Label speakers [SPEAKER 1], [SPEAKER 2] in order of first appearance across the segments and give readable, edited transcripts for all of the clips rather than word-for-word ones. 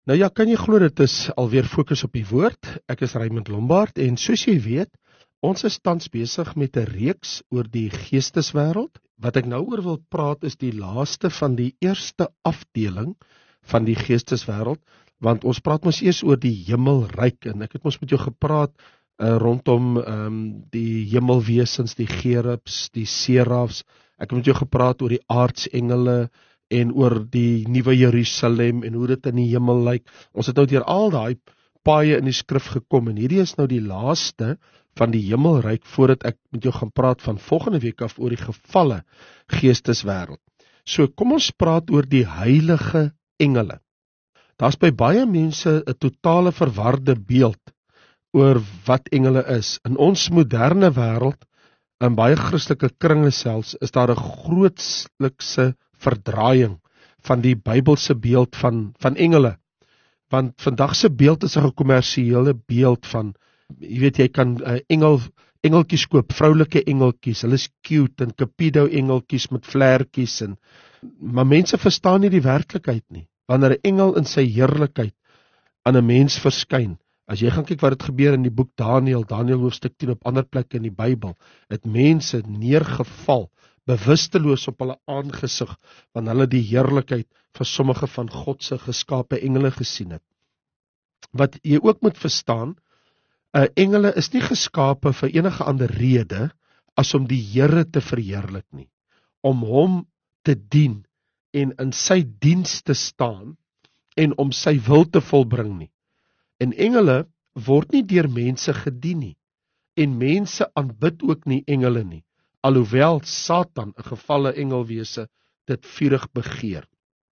[SPEAKER 1] Nou ja, kan jy glo dit is alweer fokus op die woord. Ek is Raymond Lombard en soos jy weet, ons is tans besig met 'n reeks oor die geesteswêreld. Wat ek nou oor wil praat is die laaste van die eerste afdeling van die geesteswêreld, want ons praat mos eers oor die hemelryk en ek het mos met jou gepraat rondom die hemelwesens, die gerubs, die serafs. Ek het met jou gepraat oor die aardsengele en oor die nuwe Jerusalem en hoe dit in die hemel lyk. Ons het nou deur al daai paaie in die skrif gekom en hierdie is nou die laaste van die hemelryk voordat ek met jou gaan praat van volgende week af oor die gevalle geesteswêreld. So kom ons praat oor die heilige engele. Daar's by baie mense 'n totale verwarde beeld oor wat engele is. In ons moderne wêreld, in baie Christelike kringe selfs, is daar 'n grootlikse verdraaiing van die Bybelse beeld van engele. Want vandag se beeld is 'n gekommersiële beeld van, jy weet, jy kan engeltjies koop, vroulike engeltjies, hulle is cute en Cupido engeltjies met vlekkies maar mense verstaan nie die werklikheid nie. Wanneer 'n engel in sy heerlikheid aan 'n mens verskyn, as jy gaan kyk wat het gebeur in die boek Daniël hoofstuk 10 op ander plekke in die Bybel, het mense neergeval, bewusteloos op hulle aangesig, want hulle die heerlikheid van sommige van God se geskape engele gesien het. Wat jy ook moet verstaan, engele is nie geskape vir enige ander rede as om die Here te verheerlik nie, om hom te dien en in sy diens te staan en om sy wil te volbring nie. En engele word nie deur mense gedien nie, en mense aanbid ook nie engele nie, alhoewel Satan, 'n gefalle engelwese, dit vurig begeer.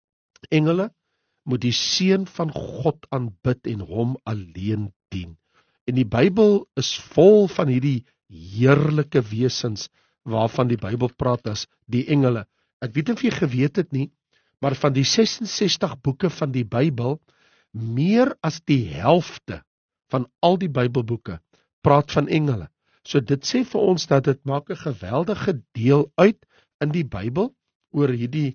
[SPEAKER 1] Engele moet die seun van God aanbid en hom alleen dien. En die Bybel is vol van hierdie heerlike wesens waarvan die Bybel praat as die engele. Ek weet nie of jy geweet het nie, maar van die 66 boeke van die Bybel, meer as die helfte van al die Bybelboeke praat van engele. So dit sê vir ons dat dit maak 'n geweldige deel uit in die Bybel oor hierdie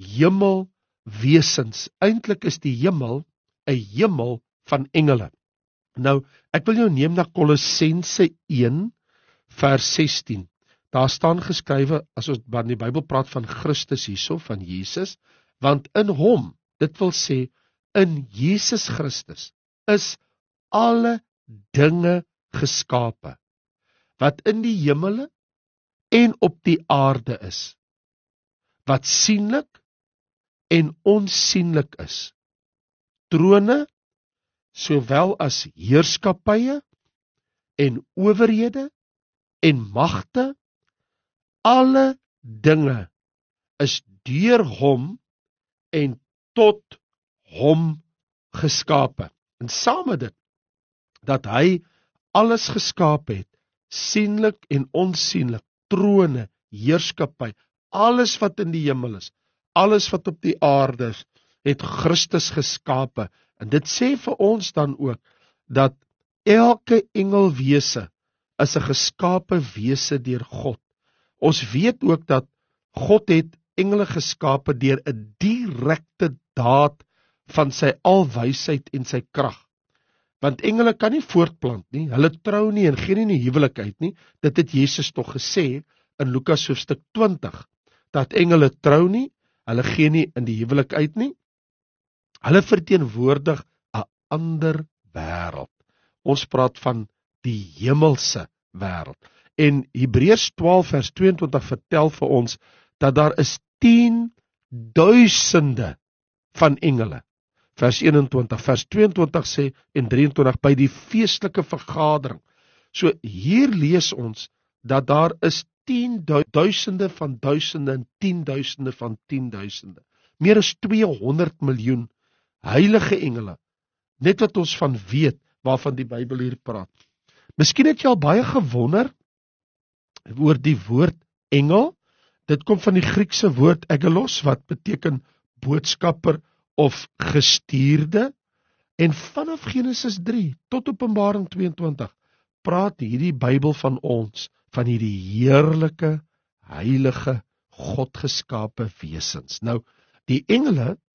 [SPEAKER 1] hemelwesens. Eintlik is die hemel 'n hemel van engele. Nou, ek wil jou neem na Kolossense 1 vers 16. Daar staan geskrywe, as ons in die Bybel praat van Christus hierso, van Jesus, want in hom, dit wil sê in Jesus Christus, is alle dinge geskape, wat in die hemele en op die aarde is, wat sienlik en onsienlik is, trone, sowel as heerskappye en owerhede en magte, alle dinge is deur hom en tot hom geskape. En saam met dit, dat hy alles geskape het, sienlik en onsienlik, trone, heerskappy, alles wat in die hemel is, alles wat op die aarde is, het Christus geskape. En dit sê vir ons dan ook, dat elke engelwese is 'n geskape wese deur God. Ons weet ook dat God het engele geskape deur 'n direkte daad van sy alwysheid en sy krag. Want engele kan nie voortplant nie, hulle trou nie en gee nie huwelik uit nie. Dit het Jesus tog gesê in Lukas hoofstuk 20, dat engele trou nie, hulle gee nie in die huwelik uit nie. Hulle verteenwoordig 'n ander wêreld. Ons praat van die hemelse wêreld. En Hebreërs 12 vers 22 vertel vir ons dat daar is 10.000 van engele. Vers 21, vers 22 sê en 23 by die feestelike vergadering. So hier lees ons dat daar is 10.000 van duisende en 10.000 van 10.000. Meer as 200 miljoen heilige engele. Net wat ons van weet waarvan die Bybel hier praat. Miskien het jy al baie gewonder oor die woord engel. Dit kom van die Griekse woord angelos wat beteken boodskapper of gestuurde. En vanaf Genesis 3 tot Openbaring 22 praat hierdie Bybel van ons, van hierdie heerlike, heilige, God geskape wesens. Nou, die engele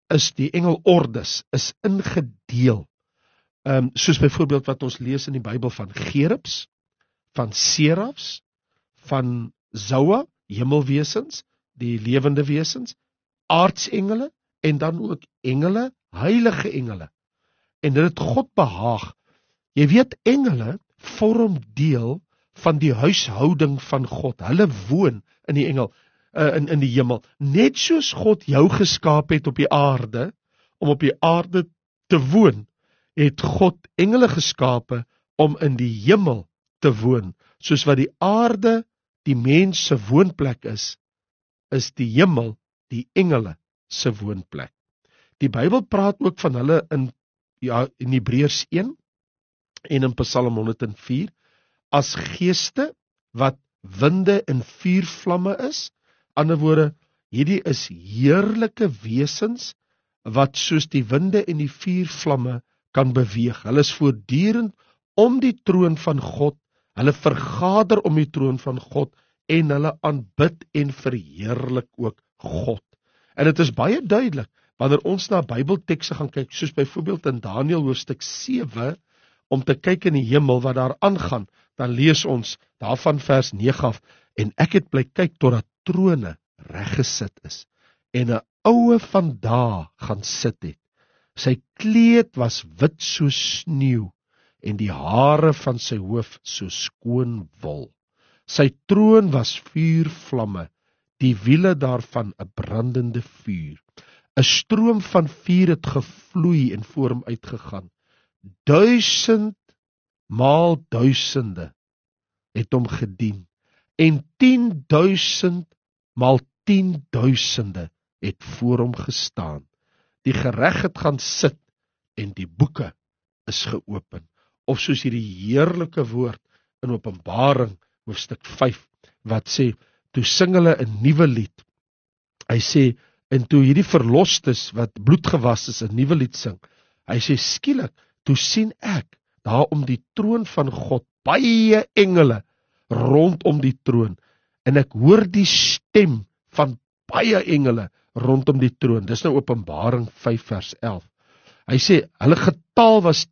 [SPEAKER 1] is die engelordes is ingedeel. Soos byvoorbeeld wat ons lees in die Bybel van gerubs, van serafs, van zoa, hemelwesens, die lewende wesens, aardsengele en dan ook engele, heilige engele. En dit het God behaag. Jy weet, engele vorm deel van die huishouding van God. Hulle woon in die in die hemel. Net soos God jou geskaap het op die aarde, om op die aarde te woon, het God engele geskape om in die hemel te woon. Soos wat die aarde die mens se woonplek is die hemel die engele se woonplek. Die Bybel praat ook van hulle in Hebreërs 1 en in Psalm 104 as geeste wat winde en vuurvlamme is. Ander woorde, hierdie is heerlike wesens wat soos die winde en die vuurvlamme kan beweeg. Hulle is voortdurend om die troon van God, hulle vergader om die troon van God en hulle aanbid en verheerlik ook God. En dit is baie duidelik, wanneer ons na Bybeltekste gaan kyk, soos byvoorbeeld in Daniël hoofstuk 7, om te kyk in die hemel wat daar aangaan, dan lees ons daarvan vers 9 af, en ek het bly kyk totdat trone reggesit is, en 'n oue van dae gaan sit het. Sy kleed was wit soos sneeu, en die hare van sy hoof so skoon wol. Sy troon was vuurvlamme, die wiele daarvan 'n brandende vuur. 'n Stroom van vuur het gevloei en voor hom uitgegaan. 1000 maal duisende het hom gedien, en 10.000 maal 10.000 het voor hom gestaan. Die gereg het gaan sit, en die boeke is geopen. Of soos hierdie heerlike woord in Openbaring hoofstuk 5, wat sê, toe sing hulle 'n nuwe lied. Hy sê, en toe hierdie verlostes wat bloedgewas is 'n nuwe lied sing, hy sê skielik, toe sien ek daar om die troon van God baie engele rondom die troon, en ek hoor die stem van baie engele rondom die troon. Dis nou Openbaring 5 vers 11. Hy sê, hulle getal was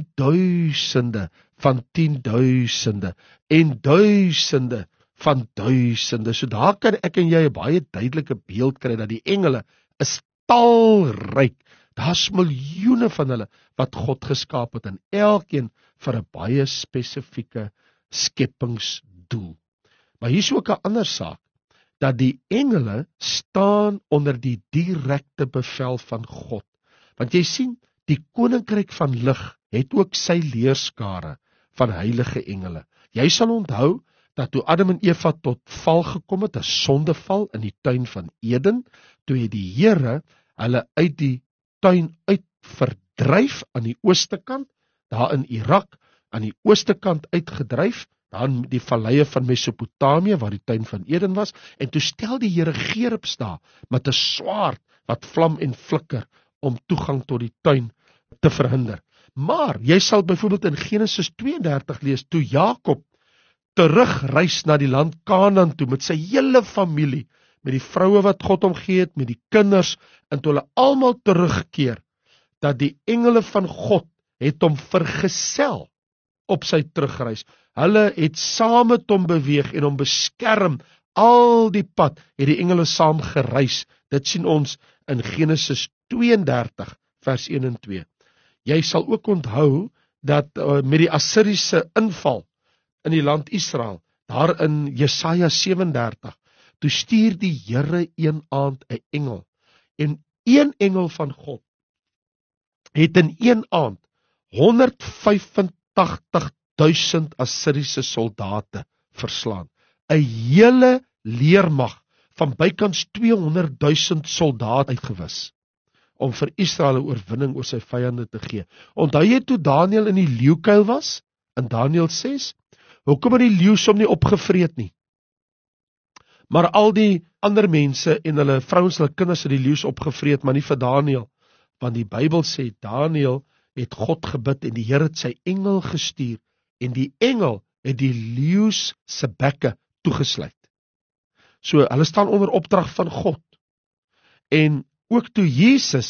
[SPEAKER 1] 10.000 van 10.000 en duisende van duisende. So daar kan ek en jy 'n baie duidelike beeld kry dat die engele is talryk. Daar's miljoene van hulle wat God geskaap het, en elkeen vir 'n baie spesifieke skepingsdoel. Maar hier is ook 'n ander saak, dat die engele staan onder die direkte bevel van God. Want jy sien, die koninkryk van lig het ook sy leerskare van heilige engele. Jy sal onthou dat toe Adam en Eva tot val gekom het, 'n sondeval in die tuin van Eden, toe het die Here hulle uit die tuin uit verdryf aan die ooste kant, daar in Irak, aan die ooste kant uitgedryf, daar in die valleie van Mesopotamië, waar die tuin van Eden was, en toe stel die Here gerubs daar, met 'n swaard wat vlam en flikker, om toegang tot die tuin te verhinder. Maar, jy sal byvoorbeeld in Genesis 32 lees, toe Jakob terugreis na die land Kanaan toe, met sy hele familie, met die vroue wat God hom gegee het, met die kinders, en toe hulle almal terugkeer, dat die engele van God het hom vergesel op sy terugreis. Hulle het saam met hom beweeg en hom beskerm, al die pad het die engele saam gereis. Dit sien ons in Genesis 32 vers 1 en 2. Jy sal ook onthou dat met die Assiriese inval in die land Israel, daar in Jesaja 37, toe stuur die Here een aand 'n engel, en een engel van God het in een aand 185.000 Assiriese soldate verslaan. 'n Hele leermag van bykans 200.000 soldate uitgewis, om vir Israel 'n oorwinning oor sy vyande te gee. Onthou jy toe Daniël in die leeukuil was, in Daniël 6, hoekom het die leeu hom nie opgevreet nie? Maar al die ander mense en hulle vrouens en hulle kinders het die leeu opgevreet, maar nie vir Daniël, want die Bybel sê, Daniël het God gebid, en die Here het sy engel gestuur, en die engel het die leeu se bekke toegesluit. So, hulle staan onder opdrag van God. En ook toe Jesus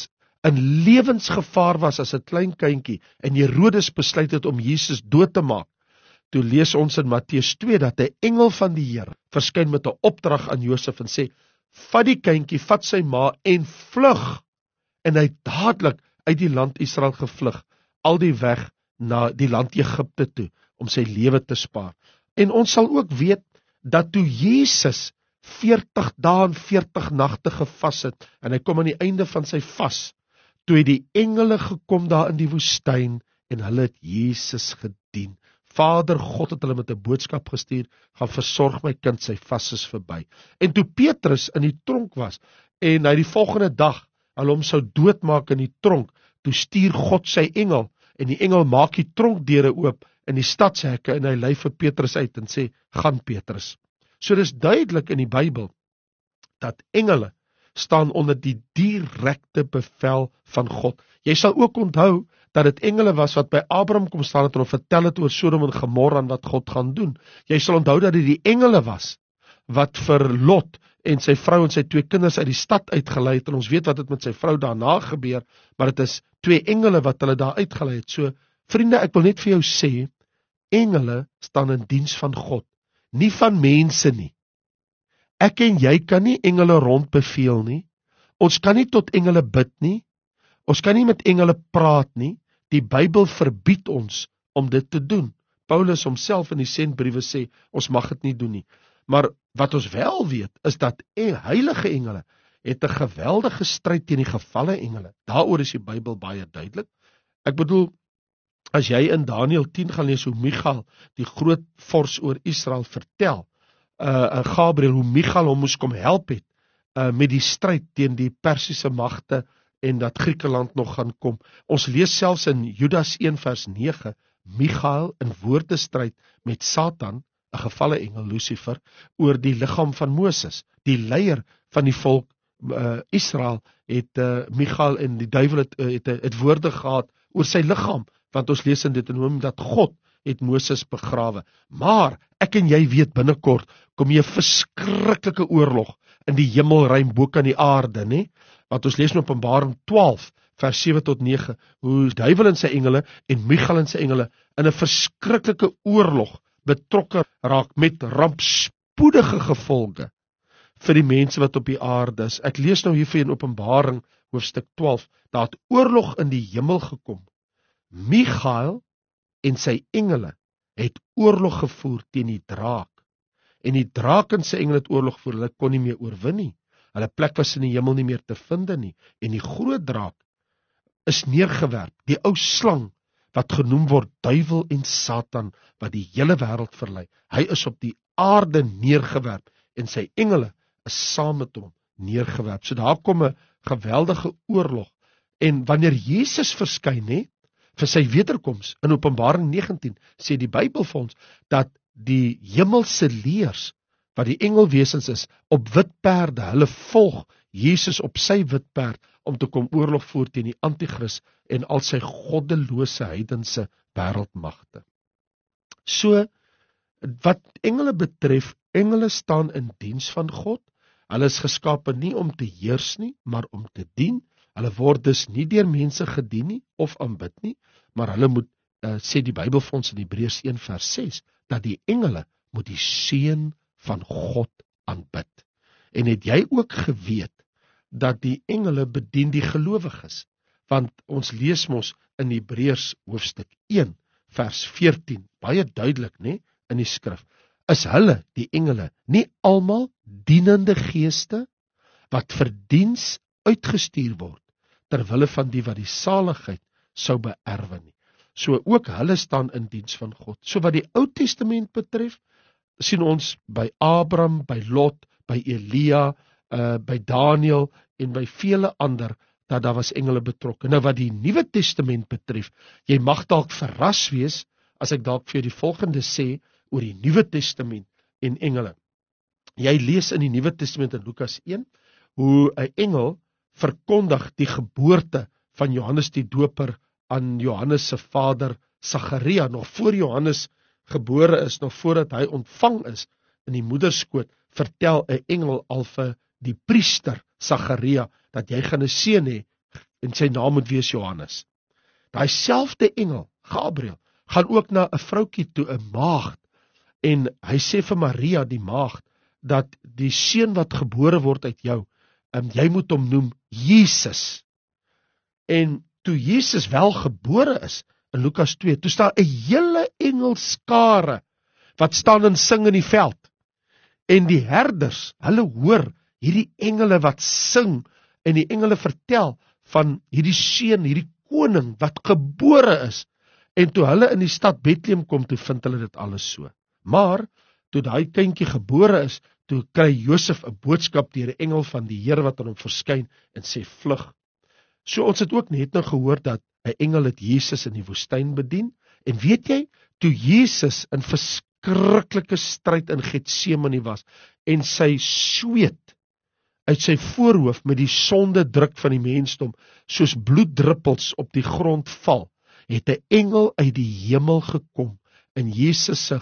[SPEAKER 1] in lewensgevaar was as 'n klein kindjie en Herodes besluit het om Jesus dood te maak. Toe lees ons in Matteus 2 dat 'n engel van die Here verskyn met 'n opdrag aan Josef en sê: "Vat die kindjie, vat sy ma en vlug." En hy het dadelik uit die land Israel gevlug, al die weg na die land Egipte toe om sy lewe te spaar. En ons sal ook weet dat toe Jesus 40 dae en 40 nagte gevas het en hy kom aan die einde van sy vas, toe het die engele gekom daar in die woestyn en hulle het Jesus gedien. Vader God het hulle met 'n boodskap gestuur: "Gaan versorg my kind, sy vas is verby." En toe Petrus in die tronk was en hy die volgende dag hulle hom sou doodmaak in die tronk, toe stuur God sy engel en die engel maak die tronkdeure oop in die stadshekke en hy lei vir Petrus uit en sê: "Gaan Petrus." So dis duidelik in die Bybel dat engele staan onder die direkte bevel van God. Jy sal ook onthou dat dit engele was wat by Abraham kom staan het en hom vertel het oor Sodom en Gomorra en wat God gaan doen. Jy sal onthou dat dit die engele was wat vir Lot en sy vrou en sy 2 kinders uit die stad uitgelei het, en ons weet wat het met sy vrou daarna gebeur, maar dit is 2 engele wat hulle daar uitgelei het. So, vriende, ek wil net vir jou sê, engele staan in diens van God, nie van mense nie. Ek en jy kan nie engele rondbeveel nie. Ons kan nie tot engele bid nie. Ons kan nie met engele praat nie. Die Bybel verbied ons om dit te doen. Paulus homself in die sendbriewe sê, ons mag dit nie doen nie. Maar wat ons wel weet, is dat heilige engele het 'n geweldige stryd teen die gevalle engele. Daaroor is die Bybel baie duidelik. Ek bedoel, as jy in Daniël 10 gaan lees hoe Michael, die groot vors oor Israel, vertel, Gabriël, hoe Michael hom moes kom help het, met die stryd teen die Persiese magte, en dat Griekeland nog gaan kom. Ons lees selfs in Judas 1 vers 9, Michael in woordestryd met Satan, 'n gevalle engel Lucifer, oor die liggaam van Moses. Die leier van die volk Israel het Michael en die duiwel het woorde gehad oor sy liggaam, want ons lees in Deuteronomium dat God het Moses begrawe. Maar ek en jy weet binnekort kom jy 'n verskriklike oorlog in die hemelruim bo kan die aarde, nê? Want ons lees in Openbaring 12 vers 7 tot 9 hoe die duiwel en sy engele en Michael en sy engele in 'n verskriklike oorlog betrokke raak met rampspoedige gevolge vir die mense wat op die aarde is. Ek lees nou hier vir in Openbaring hoofstuk 12, daar het oorlog in die hemel gekom. Michael en sy engele het oorlog gevoer teen die draak. En die draak en sy engele het oorlog gevoer, hulle kon nie meer oorwin nie. Hulle plek was in die hemel nie meer te vind nie. En die groot draak is neergewerp, die ou slang wat genoem word duiwel en Satan, wat die hele wêreld verlei. Hy is op die aarde neergewerp en sy engele is saam met hom neergewerp. So daar kom 'n geweldige oorlog. En wanneer Jesus verskyn het vir sy wederkoms in Openbaring 19, sê die Bybel vir ons dat die hemelse leers wat die engelwesens is op wit perde, hulle volg Jesus op sy wit perd om te kom oorlog voer teen die anti-kris en al sy goddelose heidense wêreldmagte. So, wat engele betref, engele staan in diens van God. Hulle is geskape nie om te heers nie, maar om te dien. Hulle word dus nie deur mense gedien nie of aanbid nie, maar hulle moet, sê die Bybel vir ons in Hebreërs 1 vers 6, dat die engele moet die seun van God aanbid. En het jy ook geweet dat die engele bedien die gelowiges? Want ons lees mos in Hebreërs hoofstuk 1 vers 14, baie duidelik, nê, in die skrif, is hulle, die engele, nie almal dienende geeste wat vir diens uitgestuur word ter wille van die wat die saligheid sou beerwe nie. So ook hulle staan in diens van God. So wat die Ou Testament betref, sien ons by Abraham, by Lot, by Elia, by Daniël en by vele ander dat daar was engele betrokke. Nou wat die Nuwe Testament betref, jy mag dalk verras wees as ek dalk vir jou die volgende sê oor die Nuwe Testament en engele. Jy lees in die Nuwe Testament in Lukas 1 hoe 'n engel verkondig die geboorte van Johannes die Doper aan Johannes se vader Sagaria, nog voor Johannes gebore is, nog voordat hy ontvang is in die moederskoot, vertel 'n engel al vir die priester Sagaria dat jy gaan 'n seun hê, en sy naam moet wees Johannes. Daai selfde engel, Gabriël, gaan ook na 'n vroutjie toe, 'n maagd, en hy sê vir Maria, die maagd, dat die seun wat gebore word uit jou, jy moet hom noem Jesus. En toe Jesus wel gebore is, in Lukas 2, toe staan 'n hele engelskare wat staan en sing in die veld. En die herders, hulle hoor hierdie engele wat sing, en die engele vertel van hierdie seun, hierdie koning wat gebore is. En toe hulle in die stad Bethlehem kom, toe vind hulle dit alles so. Maar toe daai kindjie gebore is, toe kry Josef 'n boodskap deur 'n engel van die Here wat aan hom verskyn en sê vlug. So ons het ook net nou gehoor dat 'n engel het Jesus in die woestyn bedien. En weet jy, toe Jesus in verskriklike stryd in Getsemane was en sy sweet uit sy voorhoof met die sonde druk van die mensdom soos bloeddruppels op die grond val, het 'n engel uit die hemel gekom in Jesus se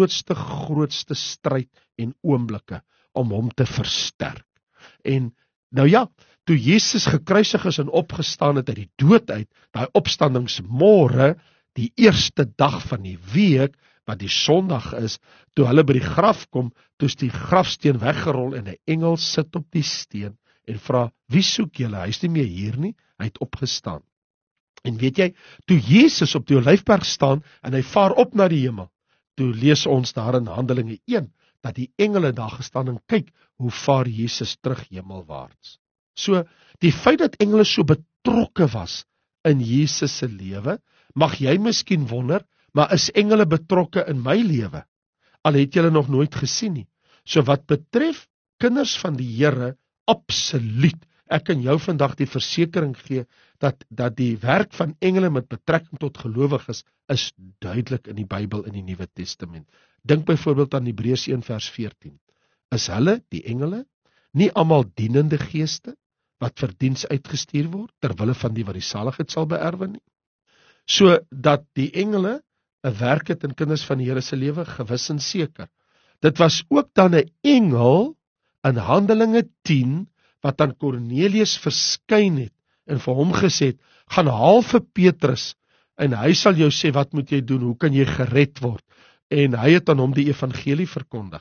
[SPEAKER 1] grootste stryd en oomblikke om hom te versterk. En nou ja, toe Jesus gekruisig is en opgestaan het uit die dood uit, daai opstandingsmôre, die eerste dag van die week, wat die Sondag is, toe hulle by die graf kom, toe is die grafsteen weggerol en 'n engel sit op die steen en vra, wie soek julle? Hy is nie meer hier nie, hy het opgestaan. En weet jy, toe Jesus op die Olyfberg staan en hy vaar op na die hemel, toe lees ons daar in Handelinge 1, dat die engele daar gestaan en kyk, hoe vaar Jesus terug hemelwaarts. So, die feit dat engele so betrokke was in Jesus se lewe, mag jy miskien wonder, maar is engele betrokke in my lewe? Al het jy hulle nog nooit gesien nie. So wat betref kinders van die Here, absoluut. Ek kan jou vandag die versekering gee, dat die werk van engele met betrekking tot gelowiges is duidelik in die Bybel in die Nuwe Testament. Dink byvoorbeeld aan Hebreërs 1 vers 14. Is hulle, die engele, nie almal dienende geeste, wat vir diens uitgestuur word, terwille van die wat die saligheid sal beerwe nie? So dat die engele 'n werk het in kinders van die Here se lewe, gewis en seker. Dit was ook dan 'n engel in Handelinge 10, wat aan Kornelius verskyn het, en vir hom gesê het, gaan haal vir Petrus, en hy sal jou sê, wat moet jy doen, hoe kan jy gered word? En hy het aan hom die evangelie verkondig.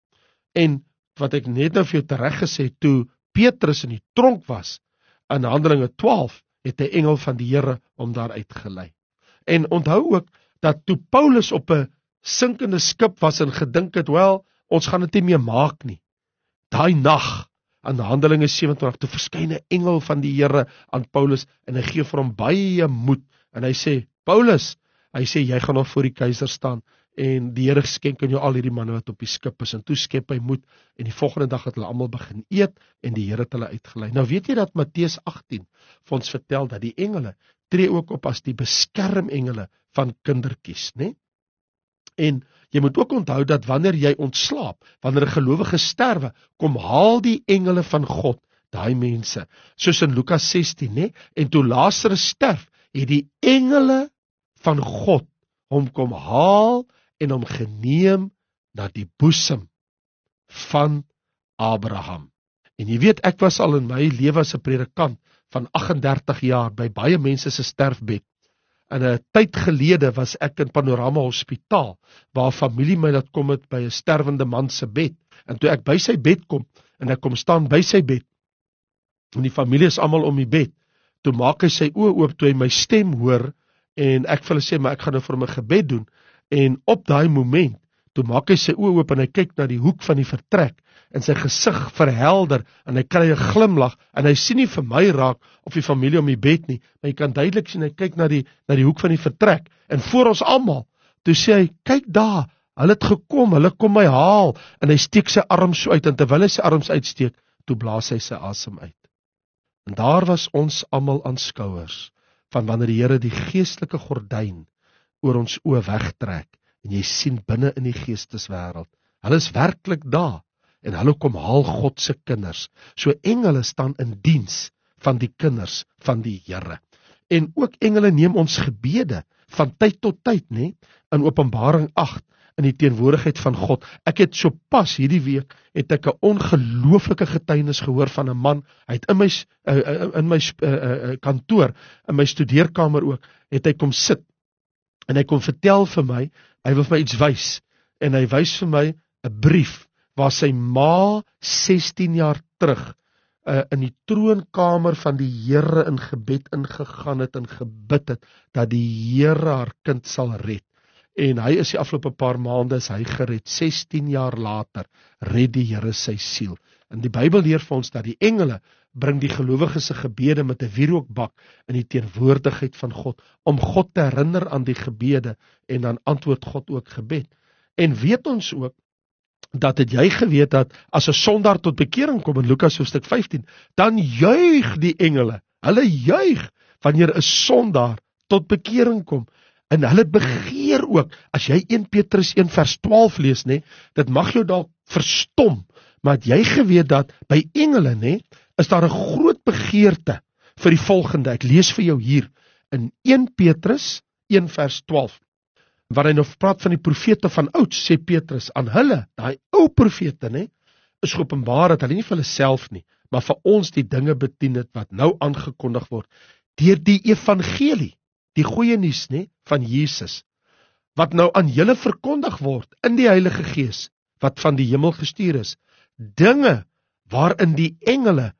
[SPEAKER 1] En wat ek net nou vir jou tereggesê, toe Petrus in die tronk was, in Handelinge 12, het 'n engel van die Here hom daar uitgelei. En onthou ook, dat toe Paulus op 'n sinkende skip was en gedink het, wel, ons gaan dit nie meer maak nie. Daai nag, aan Handelinge 27, toe verskyn 'n engel van die Here aan Paulus, en hy gee vir hom baie moed, en hy sê, Paulus, hy sê, jy gaan nog voor die keiser staan, en die Here skenk aan jou al hierdie manne wat op die skip is, en toe skep hy moed, en die volgende dag het hulle almal begin eet, en die Here het hulle uitgelei. Nou weet jy dat Matteus 18 vir ons vertel, dat die engele tree ook op as die beskermengele van kindertjies, né? En jy moet ook onthou dat wanneer jy ontslaap, wanneer 'n gelowige sterwe, kom haal die engele van God daai mense, soos in Lukas 16, né? En toe Lazarus sterf, het die engele van God hom kom haal en hom geneem na die boesem van Abraham. En jy weet, ek was al in my lewe as 'n predikant van 38 jaar by baie mense se sterfbed. En 'n tyd gelede was ek in Panorama Hospitaal, waar familie my laat kom het by 'n sterwende man se bed. En toe ek by sy bed kom, en ek kom staan by sy bed, en die familie is almal om die bed, toe maak hy sy oë oop, toe hy my stem hoor, en ek vir hulle sê, maar ek gaan nou vir hom 'n gebed doen, en op daai moment, toe maak hy sy oë oop, en hy kyk na die hoek van die vertrek, en sy gesig verhelder, en hy kry 'n glimlag, en hy sien nie vir my raak, of die familie om die bed nie, maar jy kan duidelik sien, hy kyk na die hoek van die vertrek, en voor ons almal, toe sê hy, kyk daar, hulle het gekom, hulle kom my haal, en hy steek sy arm so uit, en terwyl hy sy arms uitsteek, toe blaas hy sy asem uit. En daar was ons almal aanskouers, van wanneer die Here die geestelike gordyn oor ons oë wegtrek, en jy sien binne in die geesteswêreld, hulle is werklik daar, en hulle kom haal God se kinders. So engele staan in diens van die kinders van die Here. En ook engele neem ons gebede van tyd tot tyd, né? In Openbaring 8, in die teenwoordigheid van God. Ek het so pas hierdie week, het ek 'n ongelooflike getuienis gehoor van 'n man, hy het in my kantoor, in my studeerkamer ook, het hy kom sit, en hy kom vertel vir my, hy wil vir my iets wys, en hy wys vir my 'n brief, waar sy ma 16 jaar terug, in die troonkamer van die Here in gebed ingegaan het en gebid het, dat die Here haar kind sal red. En hy is die afgelope paar maande is hy gered. 16 jaar later red die Here sy siel. En die Bybel leer vir ons dat die engele bring die gelowiges se gebede met 'n wierookbak in die teenwoordigheid van God, om God te herinner aan die gebede, en dan antwoord God ook gebed. En weet ons ook, dat het jy geweet dat as 'n sondaar tot bekering kom in Lukas hoofstuk 15, dan juig die engele. Hulle juig wanneer 'n sondaar tot bekering kom. En hulle begeer ook, as jy 1 Petrus 1 vers 12 lees, dit mag jou dalk verstom, maar het jy geweet dat by engele, is daar 'n groot begeerte vir die volgende. Ek lees vir jou hier in 1 Petrus 1 vers 12. Waar hy nou praat van die profete van oud, sê Petrus aan hulle, daai ou profete, is geopenbaar dat hulle nie vir hulle self nie, maar vir ons die dinge bedien het wat nou aangekondig word, deur die evangelie, die goeie nuus, van Jesus, wat nou aan julle verkondig word in die Heilige Gees, wat van die hemel gestuur is, dinge waarin die engele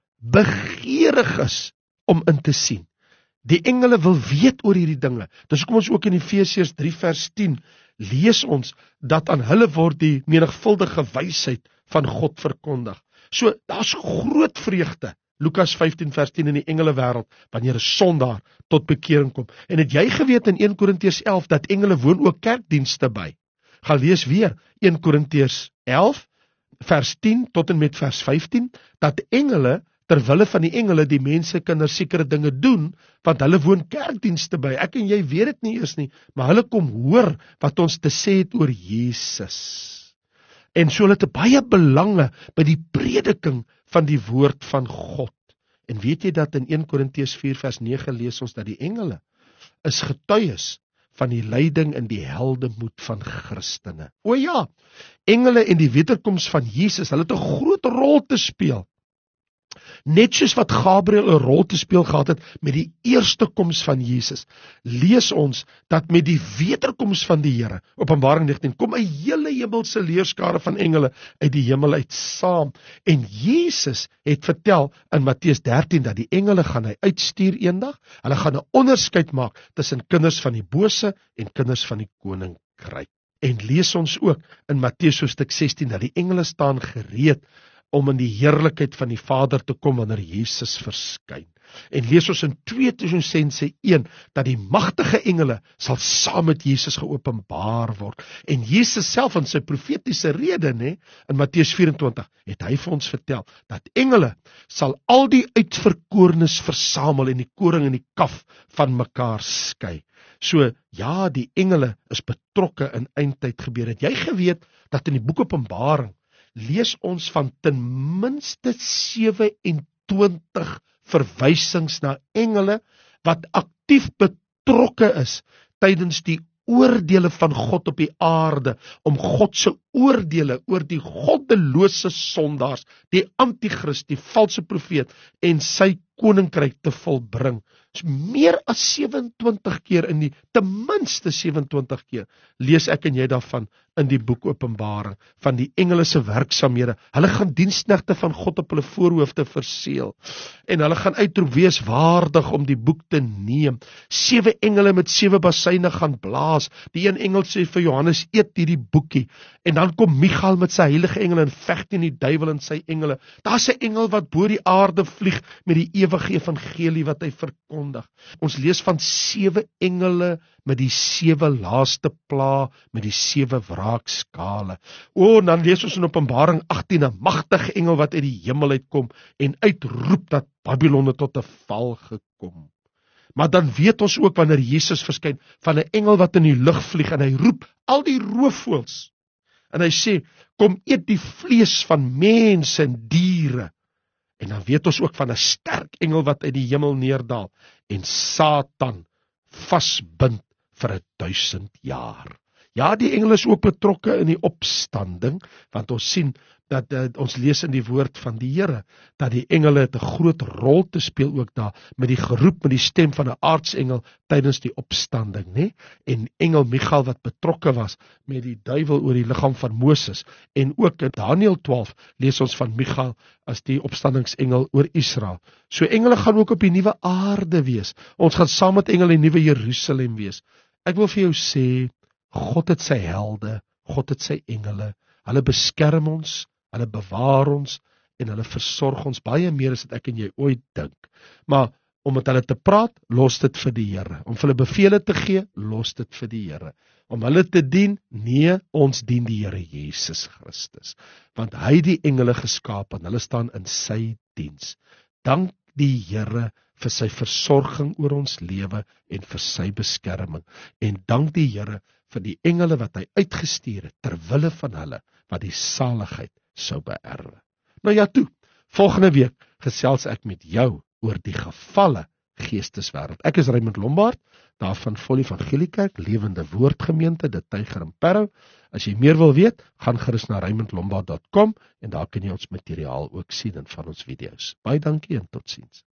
[SPEAKER 1] begeerig is om in te sien. Die engele wil weet oor hierdie dinge. Dus kom ons ook in Efesiërs 3 vers 10 lees ons dat aan hulle word die menigvuldige wysheid van God verkondig. So daar's groot vreugde, Lukas 15 vers 10 in die engele wêreld, wanneer 'n sondaar tot bekering kom. En het jy geweet in 1 Korintiërs 11 dat engele woon ook kerkdienste by? Gaan lees weer 1 Korintiërs 11 vers 10 tot en met vers 15, dat engele, terwille van die engele, die mense kinders sekere dinge doen, want hulle woon kerkdienste by. Ek en jy weet dit nie eers nie, maar hulle kom hoor wat ons te sê het oor Jesus. En so hulle het baie belange by die prediking van die woord van God. En weet jy dat in 1 Korintiërs 4 vers 9 lees ons dat die engele is getuies van die lyding en die heldemoed van Christene. O ja, engele en die wederkoms van Jesus, hulle het 'n groot rol te speel. Net soos wat Gabriël 'n rol te speel gehad het met die eerste koms van Jesus, lees ons dat met die wederkoms van die Here, Openbaring 19, kom 'n hele hemelse leerskare van engele uit die hemel uit saam. En Jesus het vertel in Matteus 13 dat die engele gaan hy uitstuur eendag. Hulle gaan 'n onderskeid maak tussen kinders van die bose en kinders van die koninkryk. En lees ons ook in Matteus hoofstuk 16 dat die engele staan gereed om in die heerlikheid van die Vader te kom wanneer Jesus verskyn. En lees ons in 2 Tessalonisense 1 dat die magtige engele sal saam met Jesus geopenbaar word. En Jesus self in sy profetiese rede, in Matteus 24, het hy vir ons vertel dat engele sal al die uitverkorenes versamel en die koring en die kaf van mekaar skei. So ja, die engele is betrokke in eindtyd gebeure. Het jy geweet dat in die boek Openbaring lees ons van ten minste 27 verwysings na engele wat aktief betrokke is tydens die oordeele van God op die aarde, om God se oordeele oor die goddelose sondaars, die antichrist, die valse profeet en sy koninkryk te volbring. So meer as 27 keer ten minste 27 keer lees ek en jy daarvan in die boek Openbaring, van die engele se werksamehede. Hulle gaan diensknegte van God op hulle voorhoofde verseël, en hulle gaan uitroep, wees waardig om die boek te neem. 7 engele met 7 basyne gaan blaas. Die een engel sê vir Johannes, eet hierdie boekie. En dan kom Michael met sy heilige engele en veg teen die duiwel en sy engele. Daar's 'n engel wat bo die aarde vlieg met die ewige evangelie wat hy verkondig. Ons lees van 7 engele met die 7 laaste pla, met die 7 wraakskale. Dan lees ons in Openbaring 18 'n magtige engel wat uit die hemel uitkom en uitroep dat Babylon tot 'n val gekom. Maar dan weet ons ook wanneer Jesus verskyn van 'n engel wat in die lug vlieg en hy roep al die roofvoëls. En hy sê, kom eet die vlees van mense en diere. En dan weet ons ook van 'n sterk engel wat uit die hemel neerdal en Satan vasbind vir 1000 jaar. Ja, die engele is ook betrokke in die opstanding, want ons sien dat ons lees in die woord van die Here dat die engele het 'n groot rol te speel ook daar met die geroep met die stem van 'n aartsengel tydens die opstanding, né? En engel Michael wat betrokke was met die duiwel oor die liggaam van Moses, en ook in Daniël 12 lees ons van Michael as die opstandingsengel oor Israel. So engele gaan ook op die nuwe aarde wees. Ons gaan saam met engele in nuwe Jerusalem wees. Ek wil vir jou sê, God het sy helde, God het sy engele. Hulle beskerm ons, hulle bewaar ons en hulle versorg ons baie meer as wat ek en jy ooit dink. Maar om met hulle te praat, los dit vir die Here. Om vir hulle bevele te gee, los dit vir die Here. Om hulle te dien, nee, ons dien die Here Jesus Christus. Want hy het die engele geskaap en hulle staan in sy diens. Dank die Here vir sy versorging oor ons lewe en vir sy beskerming. En dank die Here vir die engele wat hy uitgestuur het ter wille van hulle wat die saligheid sou beerwe. Nou ja toe, volgende week gesels ek met jou oor die gevalle geesteswêreld. Ek is Raymond Lombard, daar van Volle Evangeliekerk, Lewende Woordgemeente, De Tyger in Parow. As jy meer wil weet, gaan gerus na raymondlombard.com en daar kan jy ons materiaal ook sien en van ons video's. Baie dankie en totsiens.